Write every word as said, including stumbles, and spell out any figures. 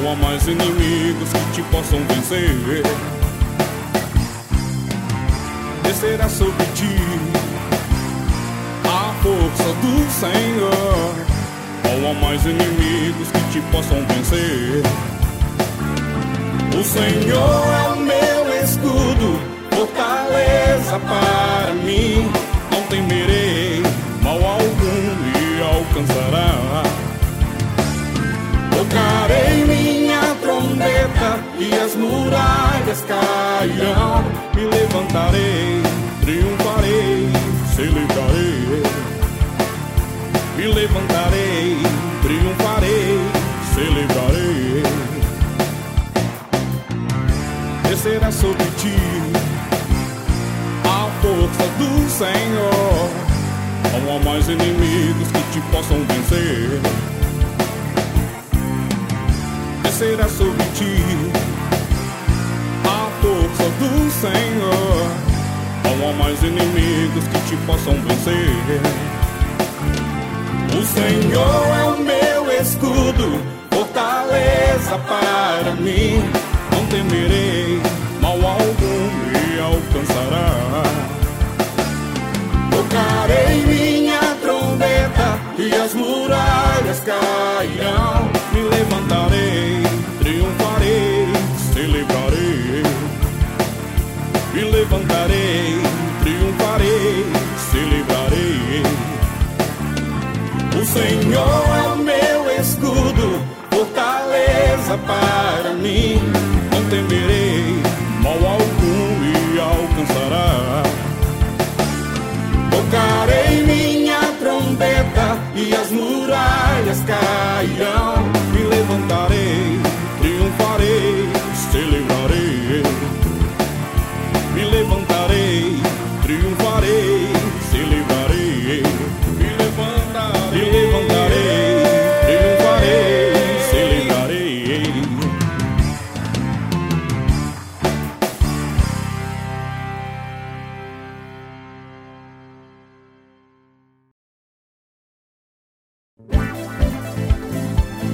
Não há mais inimigos que te possam vencer. Descerá sobre ti a força do Senhor. Não há mais inimigos que te possam vencer. O Senhor é o meu escudo, fortaleza para mim. Não temerei, mal algum me alcançará. Tocarei minha trombeta e as muralhas cairão. Me levantarei, triunfarei, celebrarei. Me levantarei, triunfarei, celebrarei. Descerá sobre ti a força do Senhor. Não há mais inimigos que te possam vencer. Descerá sobre ti a força do Senhor. Não há mais inimigos que te possam vencer. O Senhor é o meu escudo, fortaleza para mim. Não temerei, mal algum me alcançará. Tocarei minha trombeta e as muralhas cairão. Me levantarei, triunfarei, celebrarei. Me levantarei, triunfarei, celebrarei. O Senhor é o meu escudo, fortaleza para mim.